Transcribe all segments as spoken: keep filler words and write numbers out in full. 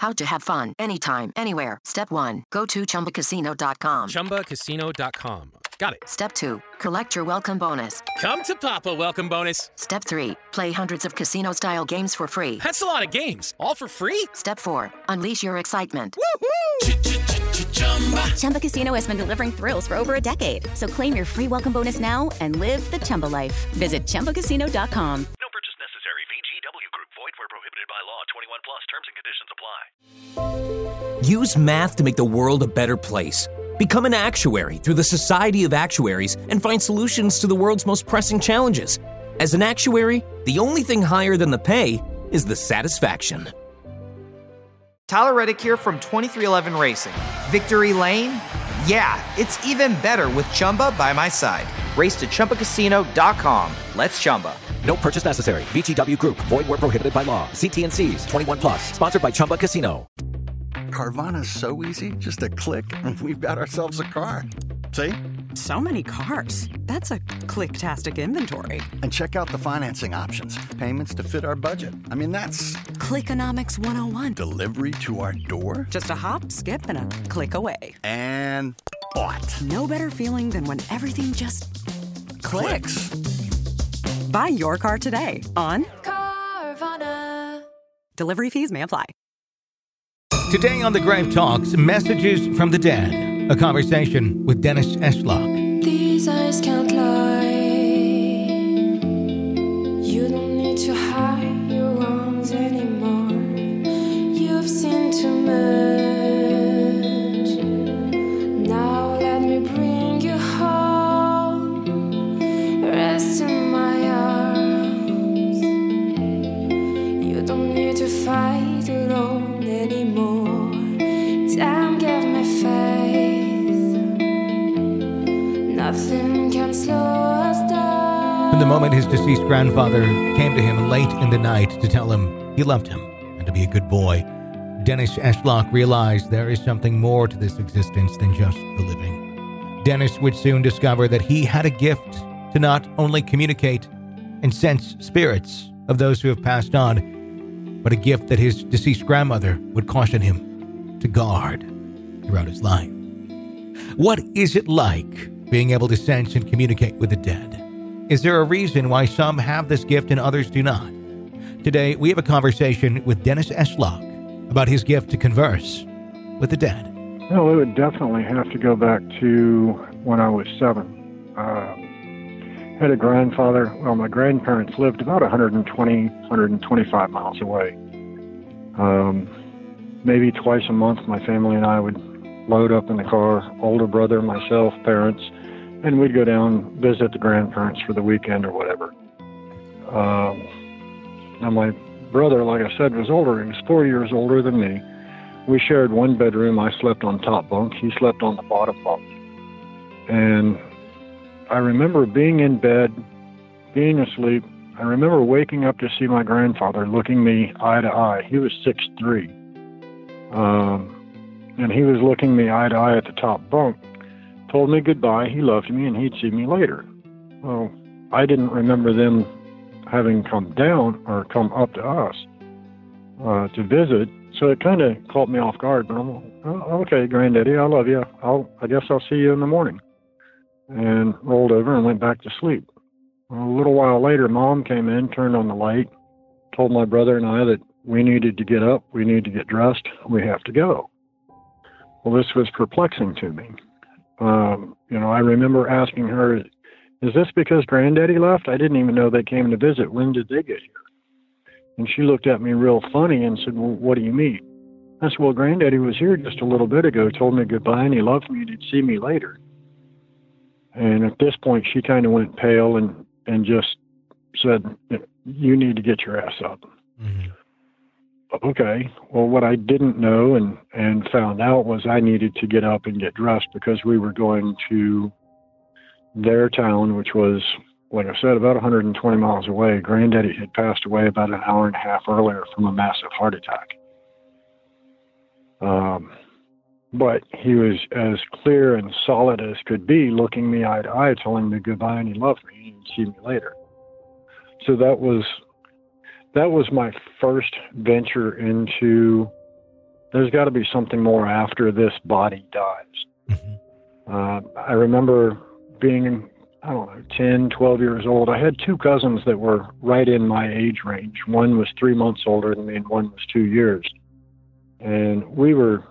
How to have fun anytime, anywhere. Step one. Go to chumba casino dot com. chumba casino dot com. Got it. Step two. Collect your welcome bonus. Come to Papa welcome bonus. Step three. Play hundreds of casino-style games for free. That's a lot of games. All for free? Step four. Unleash your excitement. Woohoo! Chumba Casino has been delivering thrills for over a decade. So claim your free welcome bonus now and live the Chumba life. Visit chumba casino dot com. No purchase necessary. V G W Group. Void where prohibited by law. twenty-one plus. Terms and conditions apply. Use math to make the world a better place. Become an actuary through the Society of Actuaries and find solutions to the world's most pressing challenges. As an actuary, the only thing higher than the pay is the satisfaction. Tyler Reddick here from twenty-three eleven Racing. Victory Lane? Yeah, it's even better with Chumba by my side. Race to chumba casino dot com. Let's Chumba. No purchase necessary. V G W Group. Void where prohibited by law. See T and C's. twenty-one plus. Sponsored by Chumba Casino. Carvana's so easy. Just a click and we've got ourselves a car. See? So many cars. That's a click-tastic inventory. And check out the financing options. Payments to fit our budget. I mean, that's... Clickonomics one oh one. Delivery to our door? Just a hop, skip, and a click away. And what? No better feeling than when everything just clicks. Clicks. Buy your car today on Carvana. Delivery fees may apply. Today on The Grave Talks, Messages from the Dead, a conversation with Dennis Eshlock. These eyes can't lie. You don't need to hide your wrongs anymore. You've seen too much. Now let me bring you home. Rest in my arms. You don't need to fight alone anymore. Time gave me faith. Nothing can slow us down. From the moment his deceased grandfather came to him late in the night to tell him he loved him and to be a good boy, Dennis Eshlock realized there is something more to this existence than just the living. Dennis would soon discover that he had a gift to not only communicate and sense spirits of those who have passed on, but a gift that his deceased grandmother would caution him to guard throughout his life. What is it like being able to sense and communicate with the dead? Is there a reason why some have this gift and others do not? Today, we have a conversation with Dennis Eshlock about his gift to converse with the dead. Well, it would definitely have to go back to when I was seven. Uh, had a grandfather, well, my grandparents lived about one hundred twenty, one hundred twenty-five miles away. Um, maybe twice a month, my family and I would load up in the car, older brother, myself, parents, and we'd go down, visit the grandparents for the weekend or whatever. Um, now, my brother, like I said, was older. He was four years older than me. We shared one bedroom. I slept on top bunk. He slept on the bottom bunk. And I remember being in bed, being asleep. I remember waking up to see my grandfather looking me eye to eye. He was six three. Um, and he was looking me eye to eye at the top bunk, told me goodbye, he loved me, and he'd see me later. Well, I didn't remember them having come down or come up to us uh, to visit, so it kind of caught me off guard. But I'm like, oh, okay, Granddaddy, I love you. I'll, I guess I'll see you in the morning. And rolled over and went back to sleep. Well, a little while later, Mom came in, turned on the light, told my brother and I that we needed to get up, we needed to get dressed, we have to go. Well, this was perplexing to me. Um, you know, I remember asking her, is this because Granddaddy left? I didn't even know they came to visit. When did they get here? And she looked at me real funny and said, well, what do you mean? I said, well, Granddaddy was here just a little bit ago, told me goodbye, and he loved me, and he'd see me later. And at this point, she kind of went pale and, and just said, you need to get your ass up. Mm-hmm. Okay. Well, what I didn't know and, and found out was I needed to get up and get dressed because we were going to their town, which was, like I said, about one hundred twenty miles away. Granddaddy had passed away about an hour and a half earlier from a massive heart attack. Um, but he was as clear and solid as could be, looking me eye to eye, telling me goodbye, and he loved me, and he'd see me later. So that was... That was my first venture into there's got to be something more after this body dies. Mm-hmm. Uh, I remember being, I don't know, ten, twelve years old. I had two cousins that were right in my age range. One was three months older than me, and one was two years. And we were,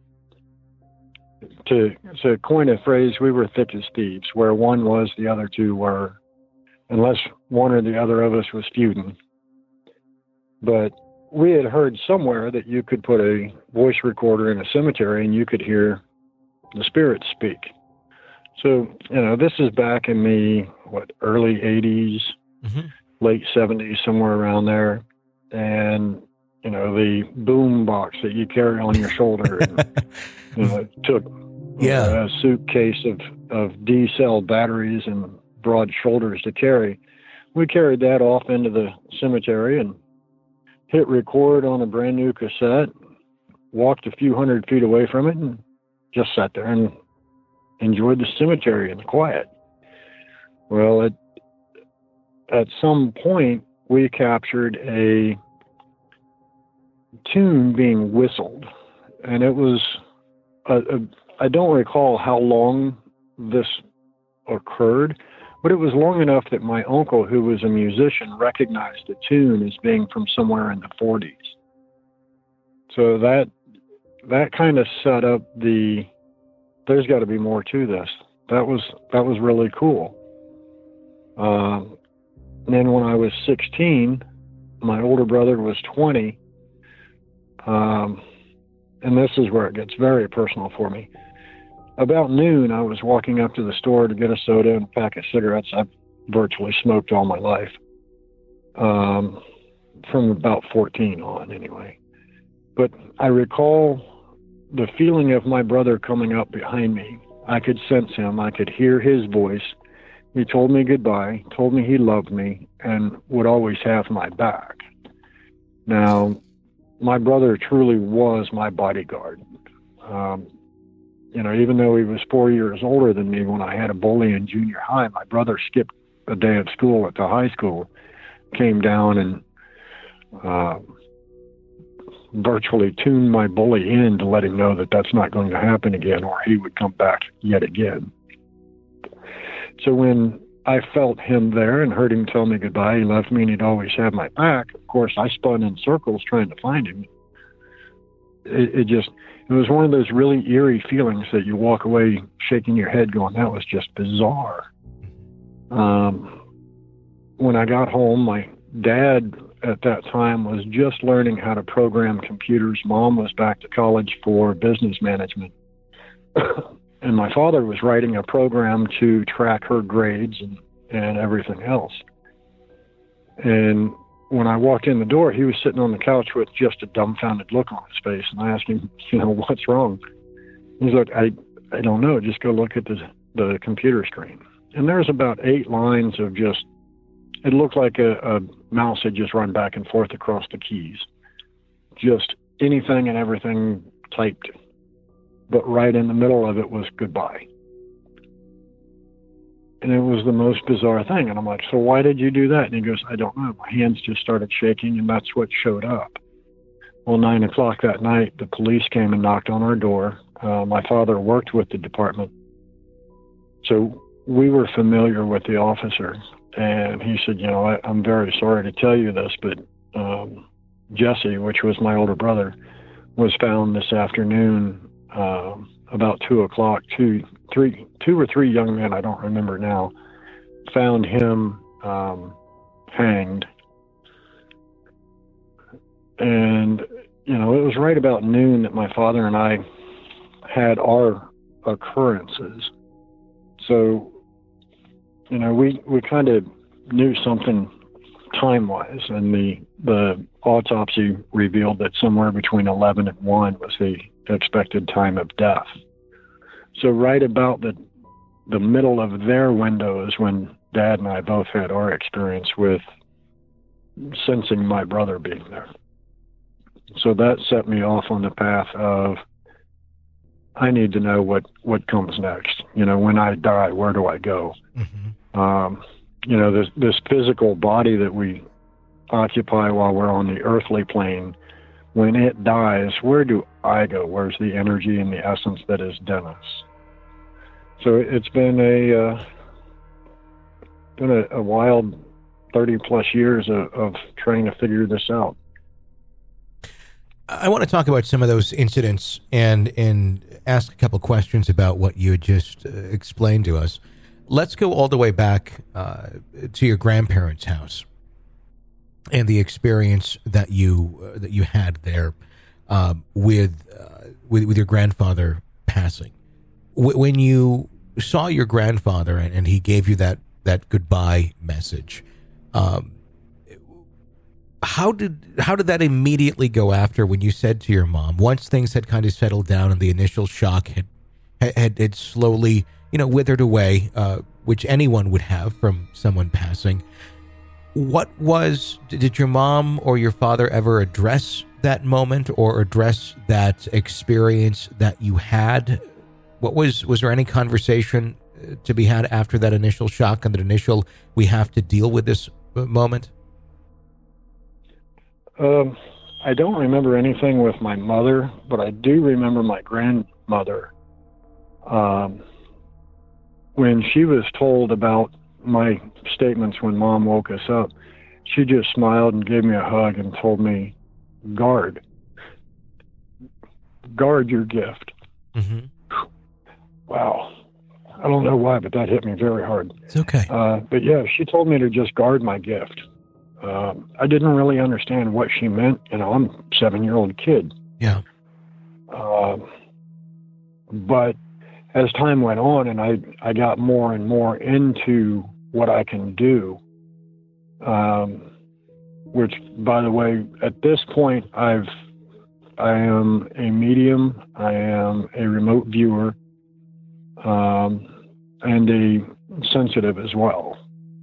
to, to coin a phrase, we were thick as thieves. Where one was, the other two were, unless one or the other of us was feuding. But we had heard somewhere that you could put a voice recorder in a cemetery and you could hear the spirits speak. So, you know, this is back in the, what, early eighties, mm-hmm. late seventies, somewhere around there. And, you know, the boom box that you carry on your shoulder, and, you know, it took yeah. a suitcase of, of D-cell batteries and broad shoulders to carry. We carried that off into the cemetery and hit record on a brand new cassette, walked a few hundred feet away from it, and just sat there and enjoyed the cemetery and the quiet. Well, at, at some point, we captured a tune being whistled, and it was, a, a, I don't recall how long this occurred, but it was long enough that my uncle, who was a musician, recognized the tune as being from somewhere in the forties. So that that kind of set up the, there's got to be more to this. That was that was really cool. Um, and then when I was sixteen, my older brother was twenty, um, and this is where it gets very personal for me. About noon, I was walking up to the store to get a soda and a pack of cigarettes. I've virtually smoked all my life, um, from about fourteen on anyway. But I recall the feeling of my brother coming up behind me. I could sense him. I could hear his voice. He told me goodbye, told me he loved me, and would always have my back. Now, my brother truly was my bodyguard. Um, You know, even though he was four years older than me when I had a bully in junior high, my brother skipped a day of school at the high school, came down and uh, virtually tuned my bully in to let him know that that's not going to happen again, or he would come back yet again. So when I felt him there and heard him tell me goodbye, he loved me and he'd always have my back, of course, I spun in circles trying to find him. It, it just... It was one of those really eerie feelings that you walk away shaking your head going, that was just bizarre. Um, when I got home, my dad at that time was just learning how to program computers. Mom was back to college for business management. And my father was writing a program to track her grades and, and everything else. And when I walked in the door, he was sitting on the couch with just a dumbfounded look on his face. And I asked him, you know, what's wrong? He's like, I, I don't know. Just go look at the, the computer screen. And there's about eight lines of just, it looked like a, a mouse had just run back and forth across the keys. Just anything and everything typed. But right in the middle of it was goodbye. And it was the most bizarre thing. And I'm like, so why did you do that? And he goes, I don't know. My hands just started shaking, and that's what showed up. Well, nine o'clock that night, the police came and knocked on our door. Uh, my father worked with the department. So we were familiar with the officer. And he said, you know, I, I'm very sorry to tell you this, but um, Jesse, which was my older brother, was found this afternoon uh, about two o'clock, two, three, two or three young men, I don't remember now, found him um, hanged. And, you know, it was right about noon that my father and I had our occurrences. So, you know, we, we kind of knew something time-wise, and the, the autopsy revealed that somewhere between eleven and one was the expected time of death. So right about the the middle of their window is when Dad and I both had our experience with sensing my brother being there. So that set me off on the path of, I need to know what, what comes next. You know, when I die, where do I go? Mm-hmm. Um, you know, this, this physical body that we occupy while we're on the earthly plane, when it dies, where do I go? Where's the energy and the essence that is Dennis? So it's been a uh, been a, a wild thirty plus years of, of trying to figure this out. I want to talk about some of those incidents and and ask a couple questions about what you had just uh, explained to us. Let's go all the way back uh, to your grandparents' house and the experience that you uh, that you had there uh, with, uh, with with your grandfather passing. W- when you saw your grandfather and, and he gave you that that goodbye message, um, how did how did that immediately go after when you said to your mom, once things had kind of settled down and the initial shock had had, had slowly, you know, withered away, uh, which anyone would have from someone passing? What was, did your mom or your father ever address that moment or address that experience that you had? What was, was there any conversation to be had after that initial shock and that initial, we have to deal with this moment? Um, I don't remember anything with my mother, but I do remember my grandmother. Um, when she was told about my statements when Mom woke us up, she just smiled and gave me a hug and told me, guard, guard your gift. Mm-hmm. Wow. I don't know why, but that hit me very hard. It's okay. Uh, but yeah, she told me to just guard my gift. Um, I didn't really understand what she meant. You know, I'm a seven-year-old kid. Yeah. Uh, but as time went on and I, I got more and more into what I can do, um, which, by the way, at this point, I've, I am a medium, I am a remote viewer, um, and a sensitive as well.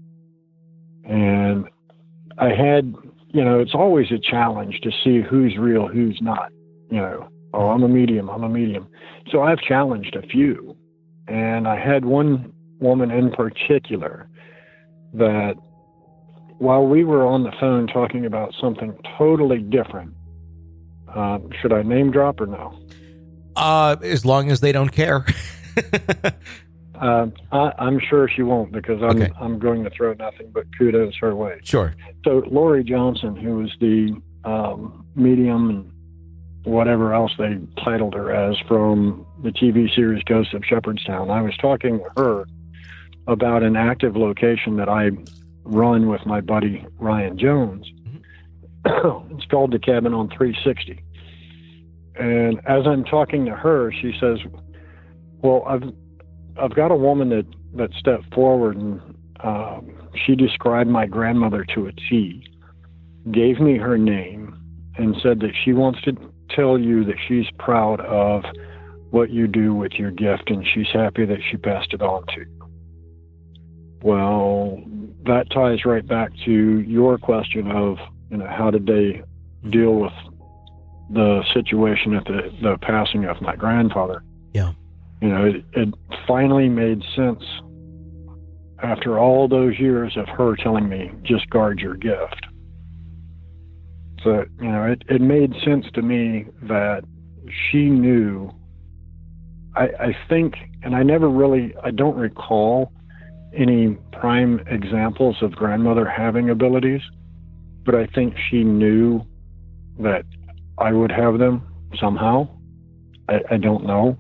And I had, you know, it's always a challenge to see who's real, who's not, you know. Oh, I'm a medium, I'm a medium. So I've challenged a few. And I had one woman in particular that while we were on the phone talking about something totally different, um, should I name drop or no? Uh, as long as they don't care. uh, I, I'm sure she won't, because I'm, okay. I'm going to throw nothing but kudos her way. Sure. So Lori Johnson, who was the um, medium and whatever else they titled her as from the T V series Ghosts of Shepherdstown, I was talking to her about an active location that I run with my buddy Ryan Jones. Mm-hmm. It's called the Cabin on three sixty. And as I'm talking to her, she says, well, I've I've got a woman that, that stepped forward and um, she described my grandmother to a T, gave me her name, and said that she wants to tell you that she's proud of what you do with your gift, and she's happy that she passed it on to you. Well, that ties right back to your question of, you know, how did they deal with the situation at the, the passing of my grandfather? Yeah. You know, it, it finally made sense after all those years of her telling me, just guard your gift. So, you know, it, it made sense to me that she knew. I, I think, and I never really, I don't recall any prime examples of grandmother having abilities, but I think she knew that I would have them somehow. I, I don't know.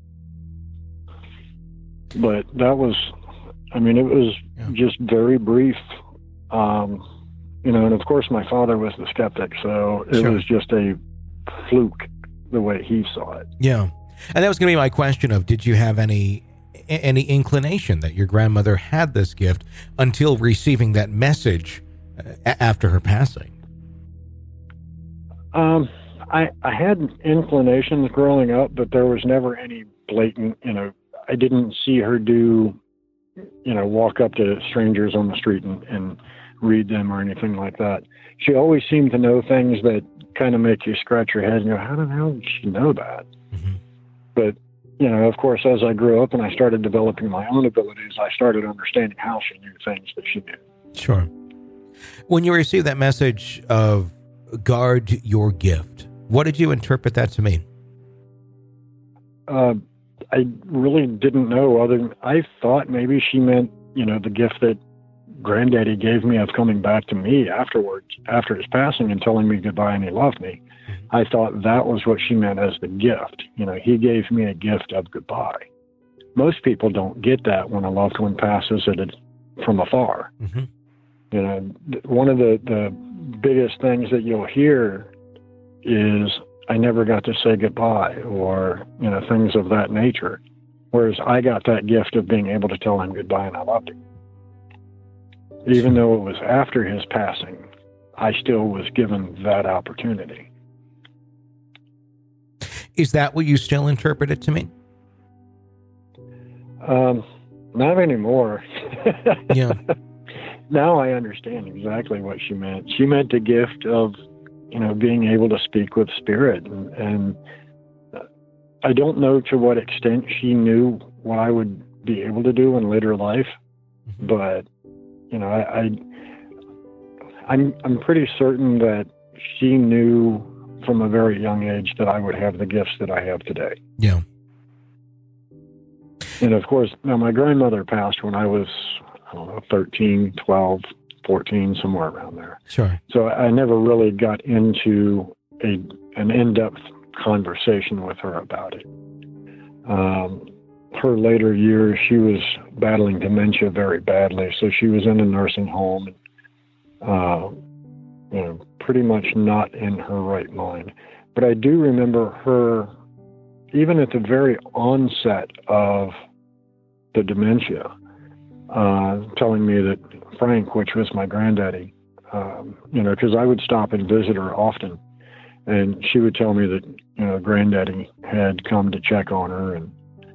But that was, I mean, it was yeah. just very brief. Um, you know, and of course my father was the skeptic, so it sure. was just a fluke the way he saw it. Yeah. And that was going to be my question of, did you have any any inclination that your grandmother had this gift until receiving that message uh, after her passing? Um, I, I had inclinations growing up, but there was never any blatant, you know, I didn't see her do, you know, walk up to strangers on the street and, and read them or anything like that. She always seemed to know things that kind of make you scratch your head and go, how the hell did she know that? Mm-hmm. But, you know, of course, as I grew up and I started developing my own abilities, I started understanding how she knew things that she knew. Sure. When you received that message of guard your gift, what did you interpret that to mean? uh, I really didn't know other than I thought maybe she meant, you know, the gift that Granddaddy gave me of coming back to me afterwards, after his passing and telling me goodbye and he loved me. I thought that was what she meant as the gift. You know, he gave me a gift of goodbye. Most people don't get that when a loved one passes it from afar. Mm-hmm. You know, one of the, the biggest things that you'll hear is, I never got to say goodbye, or, you know, things of that nature. Whereas I got that gift of being able to tell him goodbye and I loved him. Even though it was after his passing, I still was given that opportunity. Is that what you still interpret it to mean? Um, not anymore. Yeah. Now I understand exactly what she meant. She meant the gift of, you know, being able to speak with spirit. And, and I don't know to what extent she knew what I would be able to do in later life, mm-hmm. but, you know, I, I, I'm, I'm pretty certain that she knew from a very young age that I would have the gifts that I have today. Yeah. And of course, now my grandmother passed when I was, I don't know, thirteen, twelve, fourteen, somewhere around there. Sure. So I never really got into a an in-depth conversation with her about it. Um, her later years, she was battling dementia very badly, so she was in a nursing home, and, uh, you know, pretty much not in her right mind. But I do remember her, even at the very onset of the dementia, uh, telling me that Frank, which was my granddaddy, um, you know, because I would stop and visit her often, and she would tell me that, you know, Granddaddy had come to check on her, and,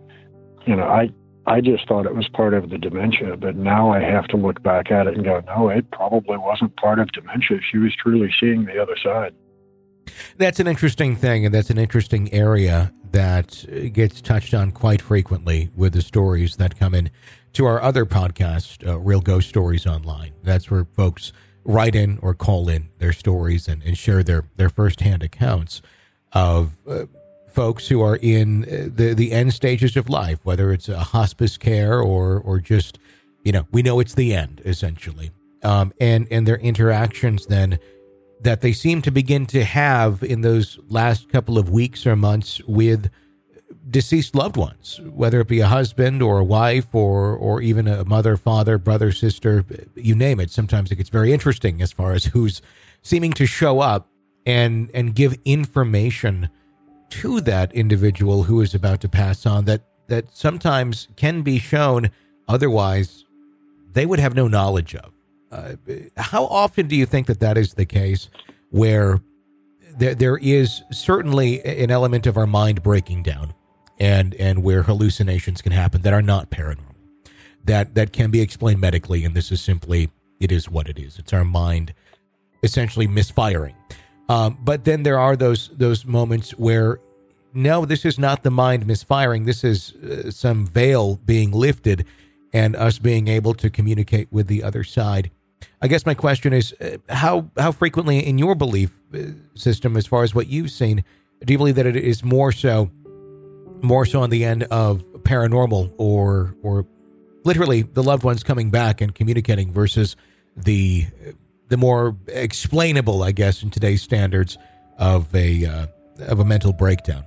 you know, I I just thought it was part of the dementia, but now I have to look back at it and go, no, it probably wasn't part of dementia. She was truly seeing the other side. That's an interesting thing, and that's an interesting area that gets touched on quite frequently with the stories that come in to our other podcast, uh, Real Ghost Stories Online. That's where folks write in or call in their stories and, and share their, their firsthand accounts of uh, folks who are in the, the end stages of life, whether it's a hospice care or or just, you know, we know it's the end, essentially. Um, and, and their interactions then that they seem to begin to have in those last couple of weeks or months with deceased loved ones, whether it be a husband or a wife or or even a mother, father, brother, sister, you name it. Sometimes it gets very interesting as far as who's seeming to show up and and give information to that individual who is about to pass on that that sometimes can be shown otherwise they would have no knowledge of. Uh, how often do you think that that is the case, where there there is certainly an element of our mind breaking down, and and where hallucinations can happen that are not paranormal, that that can be explained medically, and this is simply, it is what it is. It's our mind essentially misfiring. Um, but then there are those those moments where, no, this is not the mind misfiring. This is uh, some veil being lifted and us being able to communicate with the other side. I guess my question is, uh, how how frequently in your belief uh, system, as far as what you've seen, do you believe that it is more so, more so on the end of paranormal or or literally the loved ones coming back and communicating versus the the more explainable, I guess, in today's standards of a uh, of a mental breakdown?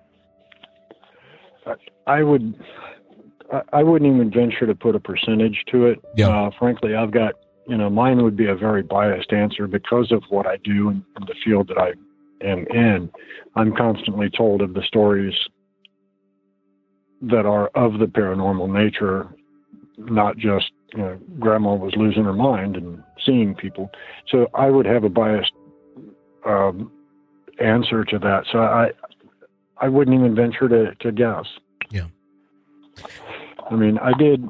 I would, I wouldn't even venture to put a percentage to it. Yeah. Uh, frankly, I've got, you know, mine would be a very biased answer because of what I do in, in the field that I am in. I'm constantly told of the stories that are of the paranormal nature, not just, you know, grandma was losing her mind and seeing people. So I would have a biased um, answer to that. So I, I wouldn't even venture to, to guess. Yeah. I mean, I did,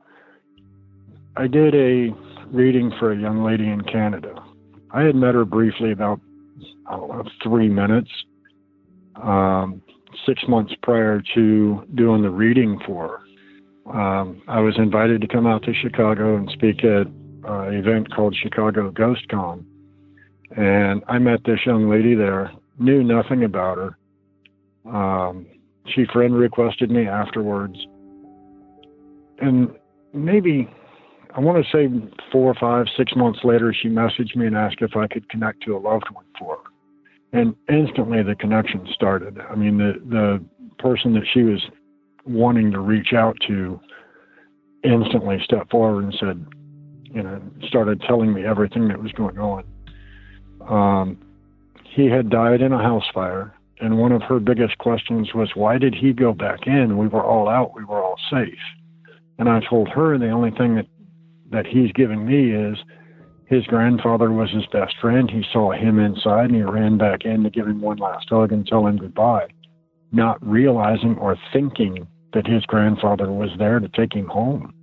I did a reading for a young lady in Canada. I had met her briefly about, I don't know, three minutes, um, six months prior to doing the reading for her. Um, I was invited to come out to Chicago and speak at uh, an event called Chicago Ghost Con. And I met this young lady there, knew nothing about her. Um, she friend requested me afterwards. And maybe, I want to say four, five, six months later, she messaged me and asked if I could connect to a loved one for her. And instantly the connection started. I mean, the, the person that she was wanting to reach out to instantly stepped forward and said, you know, started telling me everything that was going on. Um, he had died in a house fire, and one of her biggest questions was, why did he go back in? We were all out. We were all safe. And I told her the only thing that, that he's giving me is his grandfather was his best friend. He saw him inside, and he ran back in to give him one last hug and tell him goodbye, not realizing or thinking that his grandfather was there to take him home.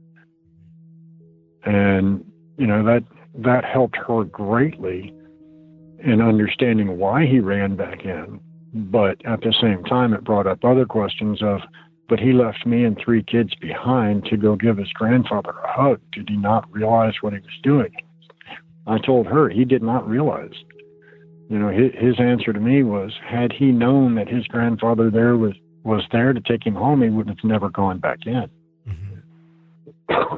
And, you know, that that helped her greatly in understanding why he ran back in. But at the same time, it brought up other questions of, but he left me and three kids behind to go give his grandfather a hug. Did he not realize what he was doing? I told her he did not realize. You know, his, his answer to me was, had he known that his grandfather there was, was there to take him home, he would have never gone back in. Mm-hmm.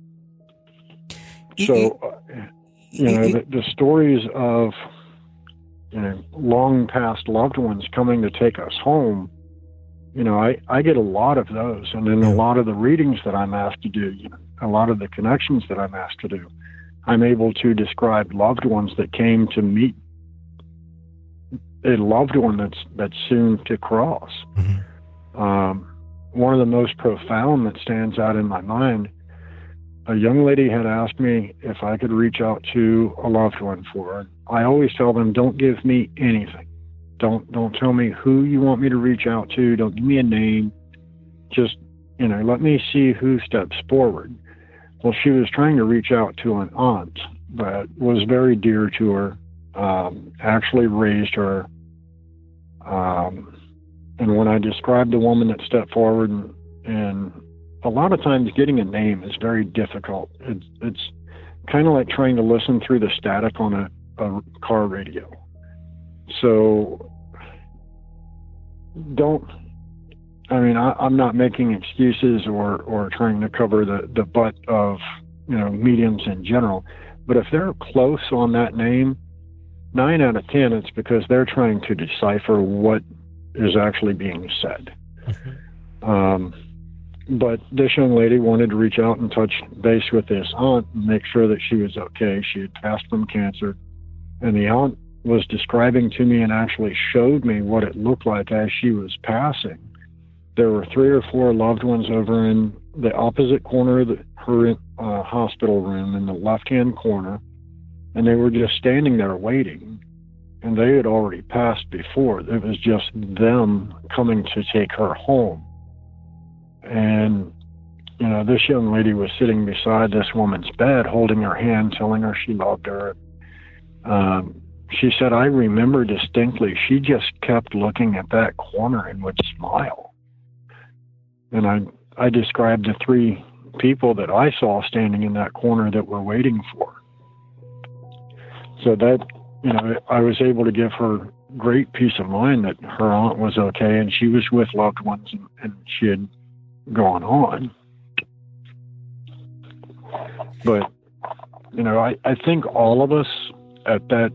So, uh, you know, the, the stories of, you know, long past loved ones coming to take us home, you know, I, I get a lot of those. And in a lot of the readings that I'm asked to do, you know, a lot of the connections that I'm asked to do, I'm able to describe loved ones that came to meet a loved one that's, that's soon to cross. Mm-hmm. Um, one of the most profound that stands out in my mind, a young lady had asked me if I could reach out to a loved one for her. I always tell them, don't give me anything. Don't don't tell me who you want me to reach out to. Don't give me a name. Just, you know, let me see who steps forward. Well, she was trying to reach out to an aunt that was very dear to her, um, actually raised her. Um, and when I described the woman that stepped forward, and, and a lot of times getting a name is very difficult. It's, it's kind of like trying to listen through the static on a, a car radio. So don't, I mean, I, I'm not making excuses or, or trying to cover the, the butt of, you know, mediums in general. But if they're close on that name, nine out of ten, it's because they're trying to decipher what is actually being said. Mm-hmm. Um, But this young lady wanted to reach out and touch base with this aunt and make sure that she was okay. She had passed from cancer. And the aunt was describing to me and actually showed me what it looked like as she was passing. There were three or four loved ones over in the opposite corner of the, her uh, hospital room in the left-hand corner, and they were just standing there waiting. And they had already passed before. It was just them coming to take her home. And, you know, this young lady was sitting beside this woman's bed, holding her hand, telling her she loved her. Um, she said, I remember distinctly, she just kept looking at that corner and would smile. And I, I described the three people that I saw standing in that corner that were waiting for her. So that, you know, I was able to give her great peace of mind that her aunt was okay and she was with loved ones and, and she had gone on. But, you know, I, I think all of us at that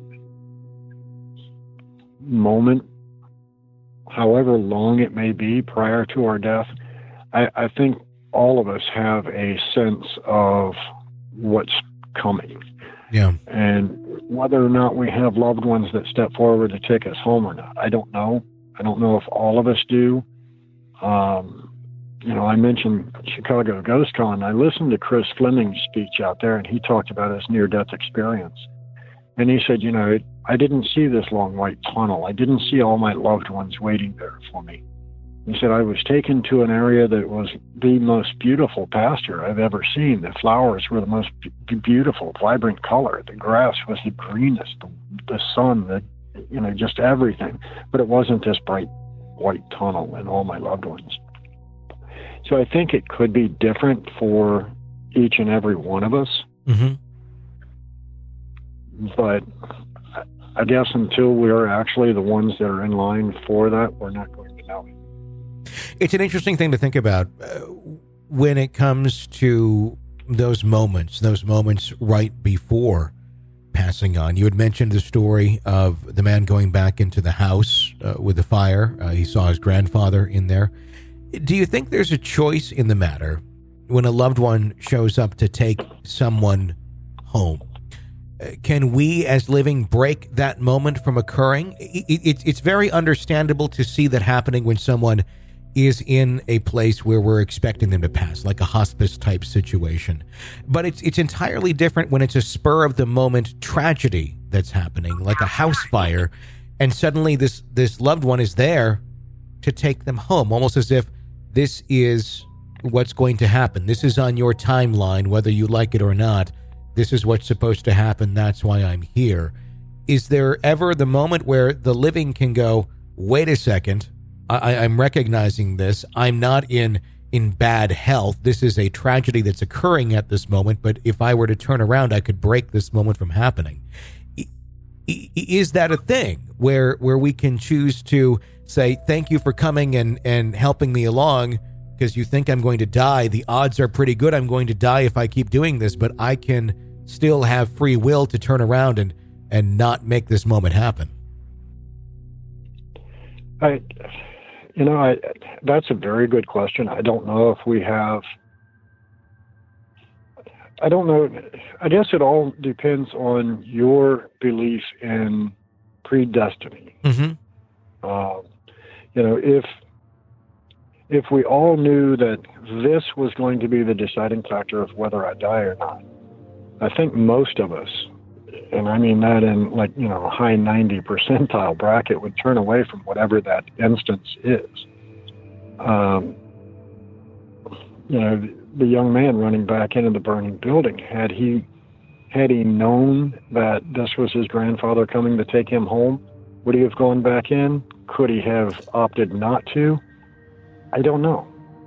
moment, however long it may be prior to our death, I, I think all of us have a sense of what's coming. Yeah. And whether or not we have loved ones that step forward to take us home or not, I don't know. I don't know if all of us do. Um, You know, I mentioned Chicago Ghost Con. I listened to Chris Fleming's speech out there, and he talked about his near-death experience. And he said, you know, I didn't see this long white tunnel. I didn't see all my loved ones waiting there for me. He said, I was taken to an area that was the most beautiful pasture I've ever seen. The flowers were the most b- beautiful, vibrant color. The grass was the greenest, the, the sun, the, you know, just everything. But it wasn't this bright white tunnel and all my loved ones. So I think it could be different for each and every one of us. Mm-hmm. But I guess until we're actually the ones that are in line for that, we're not going to know it. It's an interesting thing to think about uh, when it comes to those moments, those moments right before passing on. You had mentioned the story of the man going back into the house uh, with the fire. Uh, he saw his grandfather in there. Do you think there's a choice in the matter when a loved one shows up to take someone home? Uh, can we as living break that moment from occurring? It, it, it's very understandable to see that happening when someone is in a place where we're expecting them to pass, like a hospice type situation. But it's it's entirely different when it's a spur of the moment tragedy that's happening, like a house fire, and suddenly this this loved one is there to take them home, almost as if this is what's going to happen. This is on your timeline, whether you like it or not. This is what's supposed to happen. That's why I'm here. Is there ever the moment where the living can go, wait a second, I, I'm recognizing this. I'm not in in bad health. This is a tragedy that's occurring at this moment, but if I were to turn around, I could break this moment from happening. Is that a thing where where we can choose to say, thank you for coming and, and helping me along because you think I'm going to die. The odds are pretty good I'm going to die if I keep doing this, but I can still have free will to turn around and, and not make this moment happen? I... You know, I, that's a very good question. I don't know if we have, I don't know. I guess it all depends on your belief in predestiny. Mm-hmm. Uh, you know, if, if we all knew that this was going to be the deciding factor of whether I die or not, I think most of us, and I mean that in like, you know, a high ninety percentile bracket, would turn away from whatever that instance is. Um, you know, the, the young man running back into the burning building, had he, had he known that this was his grandfather coming to take him home, would he have gone back in? Could he have opted not to? I don't know.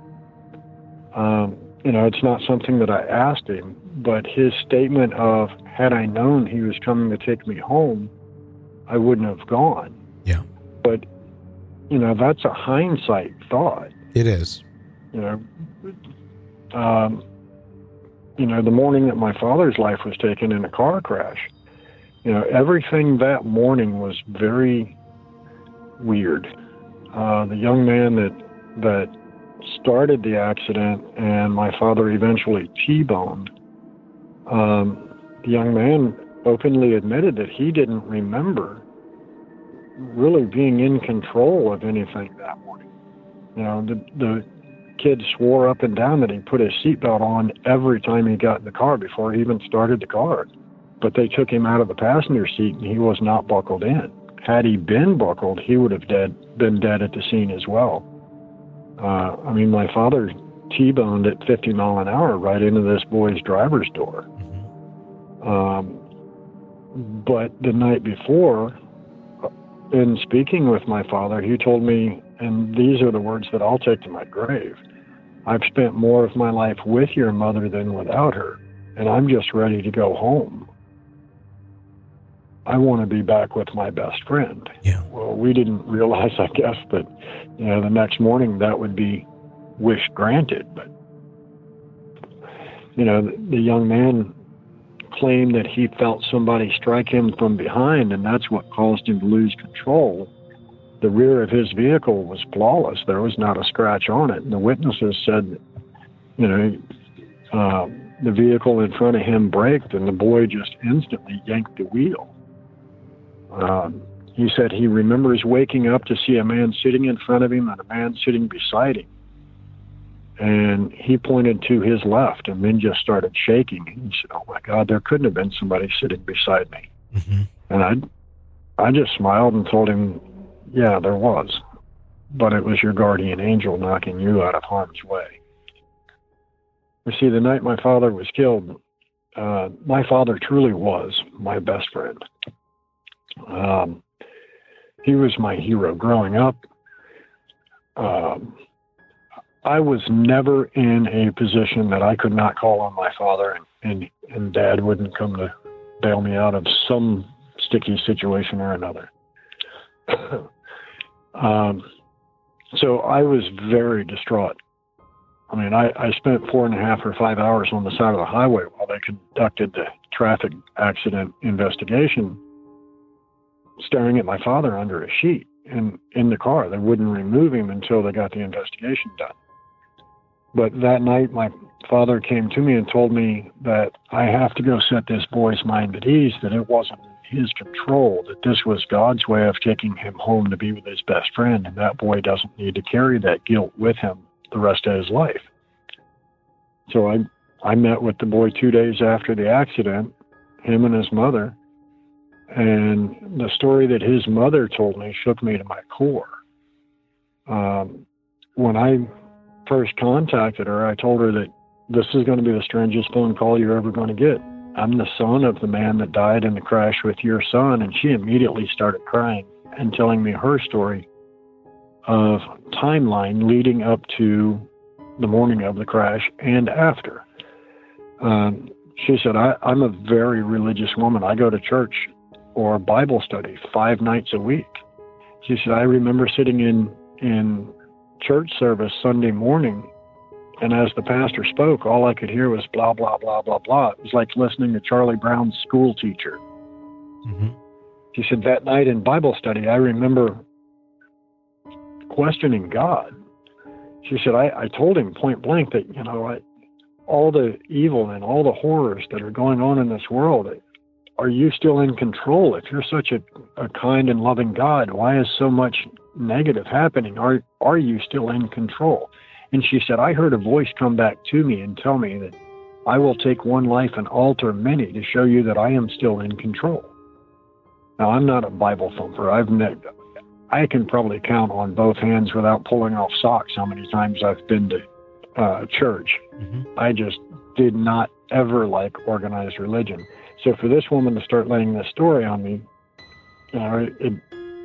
Um, you know, it's not something that I asked him, but his statement of, had I known he was coming to take me home, I wouldn't have gone. Yeah. But, you know, that's a hindsight thought. It is. You know, um, you know, the morning that my father's life was taken in a car crash, you know, everything that morning was very weird. Uh, the young man that, that started the accident and my father eventually T-boned, um, the young man openly admitted that he didn't remember really being in control of anything that morning. You know, the, the kid swore up and down that he put his seatbelt on every time he got in the car before he even started the car. But they took him out of the passenger seat and he was not buckled in. Had he been buckled, he would have dead, been dead at the scene as well. Uh, I mean, my father T-boned at fifty mile an hour right into this boy's driver's door. Um, but the night before, in speaking with my father, he told me, and these are the words that I'll take to my grave, I've spent more of my life with your mother than without her, and I'm just ready to go home. I want to be back with my best friend. Yeah. Well, we didn't realize, I guess, that, you know, the next morning that would be wish granted. But, you know, the, the young man claimed that he felt somebody strike him from behind, and that's what caused him to lose control. The rear of his vehicle was flawless. There was not a scratch on it. And the witnesses said, you know, uh, the vehicle in front of him braked, and the boy just instantly yanked the wheel. Um, he said he remembers waking up to see a man sitting in front of him and a man sitting beside him. And he pointed to his left and then just started shaking. He said, oh my God, there couldn't have been somebody sitting beside me. Mm-hmm. And I, I just smiled and told him, yeah, there was. But it was your guardian angel knocking you out of harm's way. You see, the night my father was killed, uh, my father truly was my best friend. Um, he was my hero growing up. Um, I was never in a position that I could not call on my father and, and, and Dad wouldn't come to bail me out of some sticky situation or another. um, So I was very distraught. I mean, I, I spent four and a half or five hours on the side of the highway while they conducted the traffic accident investigation, staring at my father under a sheet in, in the car. They wouldn't remove him until they got the investigation done. But that night, my father came to me and told me that I have to go set this boy's mind at ease, that it wasn't his control, that this was God's way of taking him home to be with his best friend, and that boy doesn't need to carry that guilt with him the rest of his life. So I I met with the boy two days after the accident, him and his mother, and the story that his mother told me shook me to my core. Um, when I first contacted her, I told her that this is going to be the strangest phone call you're ever going to get. I'm the son of the man that died in the crash with your son. And she immediately started crying and telling me her story of timeline leading up to the morning of the crash and after. Um, she said, I, I'm a very religious woman. I go to church or Bible study five nights a week. She said, I remember sitting in, in church service Sunday morning, and as the pastor spoke, all I could hear was blah, blah, blah, blah, blah. It was like listening to Charlie Brown's school teacher. Mm-hmm. She said, that night in Bible study, I remember questioning God. She said, I, I told him point blank that, you know, I, all the evil and all the horrors that are going on in this world, are you still in control? If you're such a, a kind and loving God, why is so much negative happening? Are, are you still in control? And she said, I heard a voice come back to me and tell me that I will take one life and alter many to show you that I am still in control. Now, I'm not a Bible thumper. I've ne- I can probably count on both hands without pulling off socks how many times I've been to uh, church. Mm-hmm. I just did not ever like organized religion. So for this woman to start laying this story on me, you know, it, it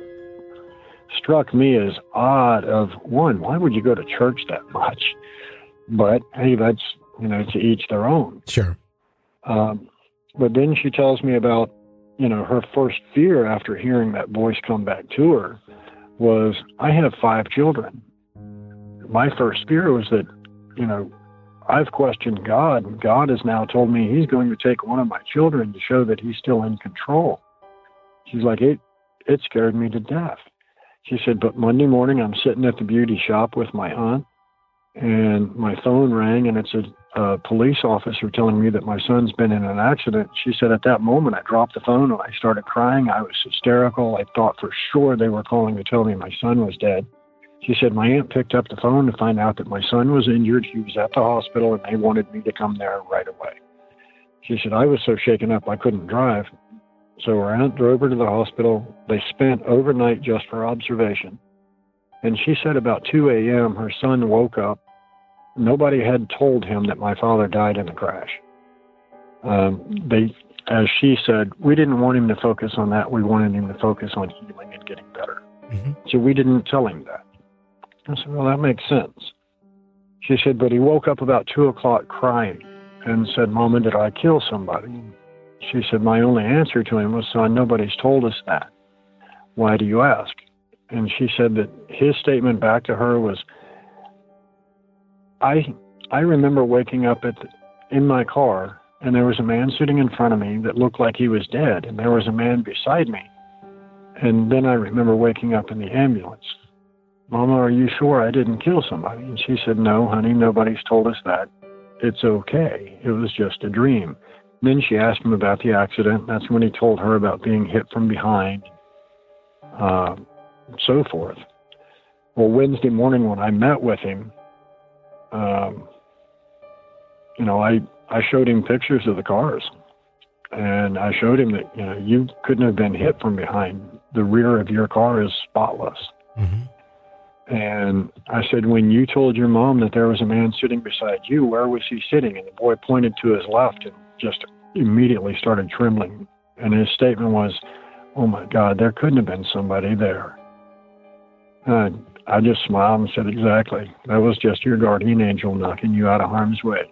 struck me as odd of, one, why would you go to church that much? But, hey, that's, you know, to each their own. Sure. Um, but then she tells me about, you know, her first fear after hearing that voice come back to her was, I have five children. My first fear was that, you know, I've questioned God, and God has now told me he's going to take one of my children to show that he's still in control. She's like, it, it scared me to death. She said, but Monday morning I'm sitting at the beauty shop with my aunt, and my phone rang, and it's a, a police officer telling me that my son's been in an accident. She said, at that moment, I dropped the phone and I started crying. I was hysterical. I thought for sure they were calling to tell me my son was dead. She said, my aunt picked up the phone to find out that my son was injured. He was at the hospital, and they wanted me to come there right away. She said, I was so shaken up I couldn't drive. So her aunt drove her to the hospital. They spent overnight just for observation. And she said about two a.m. her son woke up. Nobody had told him that my father died in the crash. Um, they, as she said, we didn't want him to focus on that. We wanted him to focus on healing and getting better. Mm-hmm. So we didn't tell him that. I said, well, that makes sense. She said, but he woke up about two o'clock crying and said, Mama, did I kill somebody? She said, my only answer to him was, son, nobody's told us that. Why do you ask? And she said that his statement back to her was, I I remember waking up at the, in my car, and there was a man sitting in front of me that looked like he was dead, and there was a man beside me. And then I remember waking up in the ambulance. Mama, are you sure I didn't kill somebody? And she said, no, honey, nobody's told us that. It's okay. It was just a dream. Then she asked him about the accident. That's when he told her about being hit from behind, uh, so forth. Well, Wednesday morning when I met with him, um, you know, I, I showed him pictures of the cars. And I showed him that, you know, you couldn't have been hit from behind. The rear of your car is spotless. Mm-hmm. And I said, when you told your mom that there was a man sitting beside you, where was he sitting? And the boy pointed to his left and just immediately started trembling. And his statement was, oh, my God, there couldn't have been somebody there. And I just smiled and said, exactly. That was just your guardian angel knocking you out of harm's way.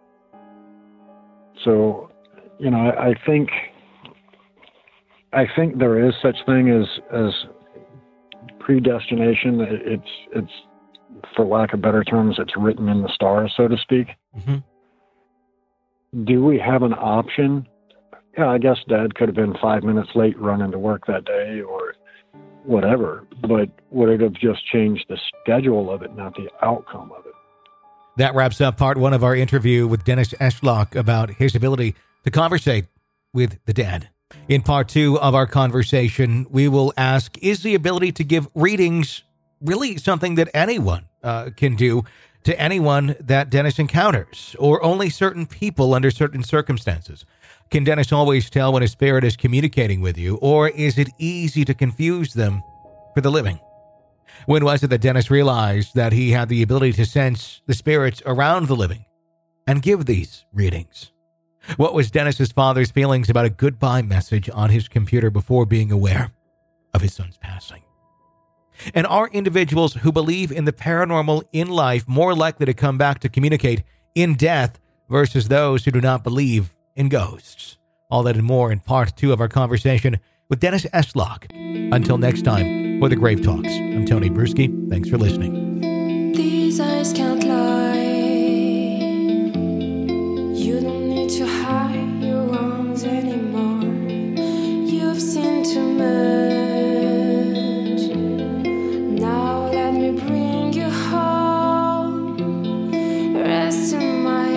So, you know, I, I think I think there is such thing as as predestination. It's it's for lack of better terms, it's written in the stars, so to speak. Mm-hmm. Do we have an option? Yeah, I guess Dad could have been five minutes late running to work that day or whatever, but would it have just changed the schedule of it, not the outcome of it? That wraps up part one of our interview with Dennis Eschlock about his ability to conversate with the dad. In part two of our conversation, we will ask, is the ability to give readings really something that anyone uh, can do to anyone that Dennis encounters, or only certain people under certain circumstances? Can Dennis always tell when a spirit is communicating with you, or is it easy to confuse them for the living? When was it that Dennis realized that he had the ability to sense the spirits around the living and give these readings? What was Dennis's father's feelings about a goodbye message on his computer before being aware of his son's passing? And are individuals who believe in the paranormal in life more likely to come back to communicate in death versus those who do not believe in ghosts? All that and more in part two of our conversation with Dennis Eschlock. Until next time, for the Grave Talks, I'm Tony Bruschi. Thanks for listening. These eyes can't lie. You don't need to hide your wrongs anymore. You've seen too much. Now let me bring you home. Rest in my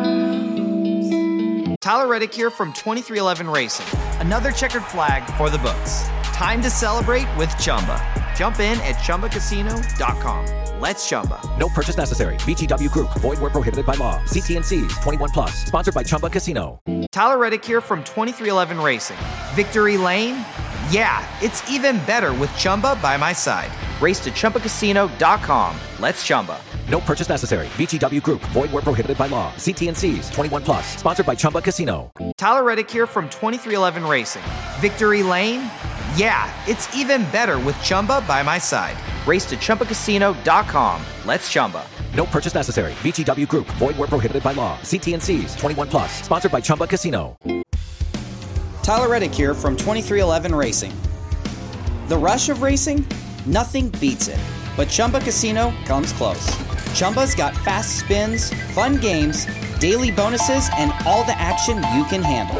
arms. Tyler Reddick here from twenty-three eleven Racing. Another checkered flag for the books. Time to celebrate with Chumba. Jump in at Chumba Casino dot com. Let's Chumba. No purchase necessary. V G W Group. Void where prohibited by law. See T N Cs. twenty-one plus. Sponsored by Chumba Casino. Tyler Reddick here from twenty-three eleven Racing. Victory Lane? Yeah, it's even better with Chumba by my side. Race to Chumba Casino dot com. Let's Chumba. No purchase necessary. V G W Group. Void where prohibited by law. See T N Cs. twenty-one plus. Sponsored by Chumba Casino. Tyler Reddick here from twenty-three eleven Racing. Victory Lane? Yeah, it's even better with Chumba by my side. Race to Chumba Casino dot com. Let's Chumba. No purchase necessary. V G W Group. Void where prohibited by law. See T N Cs. twenty-one plus. Sponsored by Chumba Casino. Tyler Reddick here from twenty-three eleven Racing. The rush of racing? Nothing beats it. But Chumba Casino comes close. Chumba's got fast spins, fun games, daily bonuses, and all the action you can handle.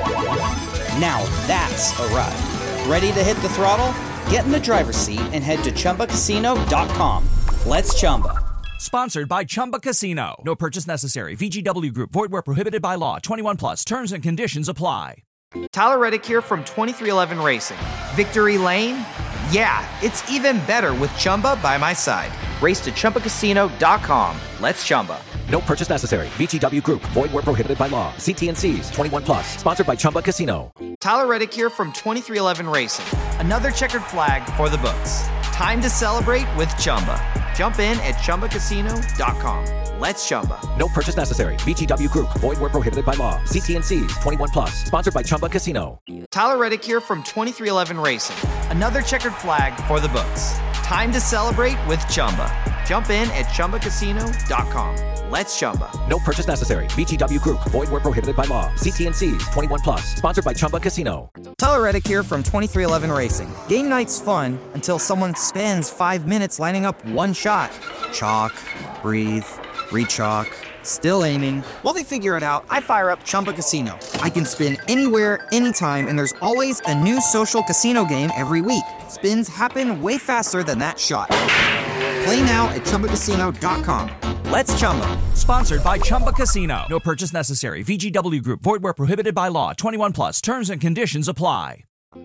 Now that's a ride. Ready to hit the throttle? Get in the driver's seat and head to Chumba Casino dot com. Let's Chumba. Sponsored by Chumba Casino. No purchase necessary. V G W Group. Void where prohibited by law. twenty-one plus. Terms and conditions apply. Tyler Reddick here from twenty-three eleven Racing. Victory Lane? Yeah, it's even better with Chumba by my side. Race to Chumba Casino dot com. Let's Chumba. No purchase necessary. V G W Group. Void where prohibited by law. See T N Cs. twenty-one plus. Sponsored by Chumba Casino. Tyler Reddick here from twenty-three eleven Racing. Another checkered flag for the books. Time to celebrate with Chumba. Jump in at Chumba Casino dot com. Let's Chumba. No purchase necessary. V G W Group. Void where prohibited by law. See T N Cs. twenty-one plus. Sponsored by Chumba Casino. Tyler Reddick here from twenty-three eleven Racing. Another checkered flag for the books. Time to celebrate with Chumba. Jump in at Chumba Casino dot com. Let's Chumba. No purchase necessary. V G W Group. Void where prohibited by law. See T N Cs. twenty-one plus. Sponsored by Chumba Casino. Tyler Reddick here from twenty-three eleven Racing. Game night's fun until someone spends five minutes lining up one shot. Chalk, breathe, re-chalk, still aiming. While they figure it out, I fire up Chumba Casino. I can spin anywhere, anytime, and there's always a new social casino game every week. Spins happen way faster than that shot. Play now at Chumba Casino dot com. Let's Chumba. Sponsored by Chumba Casino. No purchase necessary. V G W Group. Void where prohibited by law. twenty-one plus. Terms and conditions apply.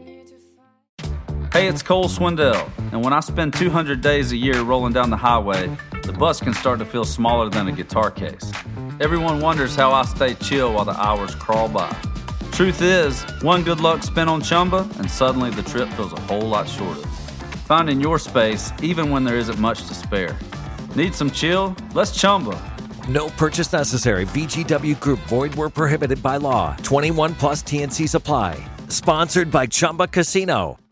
Hey, it's Cole Swindell, and when I spend two hundred days a year rolling down the highway, the bus can start to feel smaller than a guitar case. Everyone wonders how I stay chill while the hours crawl by. Truth is, one good luck spin on Chumba, and suddenly the trip feels a whole lot shorter. Finding your space, even when there isn't much to spare. Need some chill? Let's Chumba. No purchase necessary. V G W Group. Void where prohibited by law. twenty-one plus T N C supply. Sponsored by Chumba Casino.